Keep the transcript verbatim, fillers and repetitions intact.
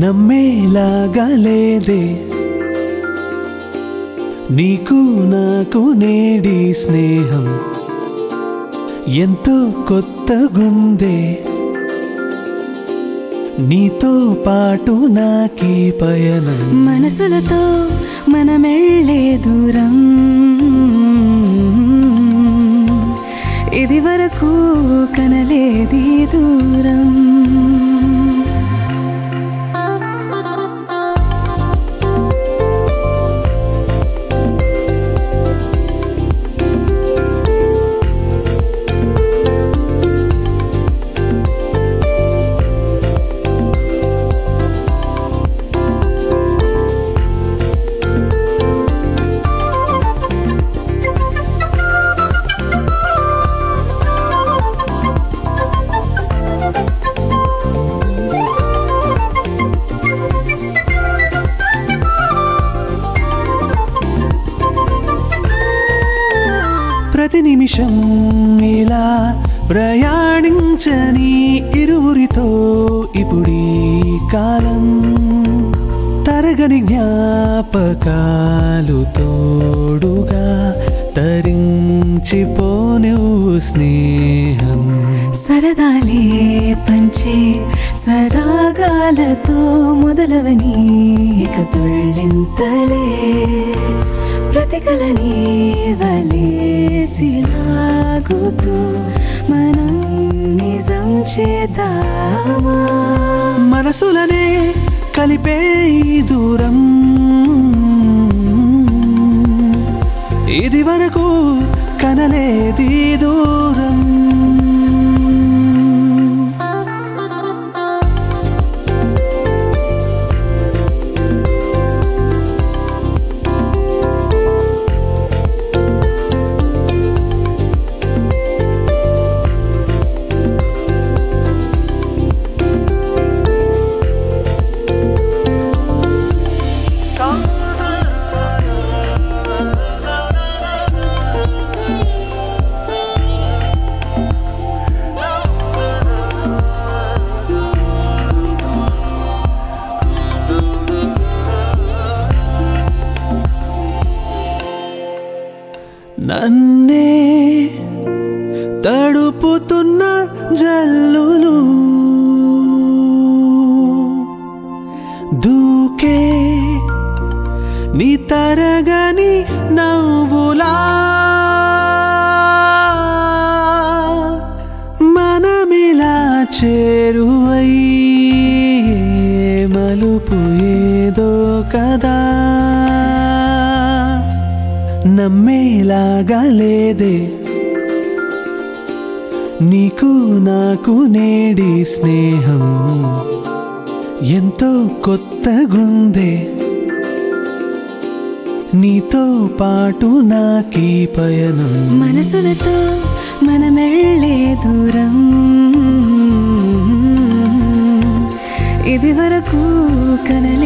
నమ్మేలాగా లేదే నీకు నాకు నేడి స్నేహం ఎంతో కొత్తగుందే నీతో పాటు నాకీ పయనం మనసులతో మనమెళ్ళే దూరం ఇది వరకు కనలేది దూరం ప్రతి నిమిషం ఇలా ప్రయాణించని ఇరువురితో ఇప్పుడీ కాలం తరగని జ్ఞాపకాలు తోడుగా తరించిపోనివ్వు స్నేహం సరదాలే పంచే సరాగాలతో మొదలవని ఇక తొళ్ళింతలే ప్రతికలని వలేసిలాగుతూ మనం నిజం చేద్దామా మనసులనే కలిపే ఈ దూరం ఇది వరకు కనలేది దూరం నన్నే తడుపుతున్న జల్లులు దూకే నీ తరగని నవ్వులా మనమిలా చేరువై మలుపు ఏదో కదా నమ్మేలాగా లేదే నీకు నాకు నేడి స్నేహం ఎంతో కొత్తగుందే నీతో పాటు నాకీ పయనం మనసులతో మనమెళ్ళే దూరం ఇది వరకు కనలే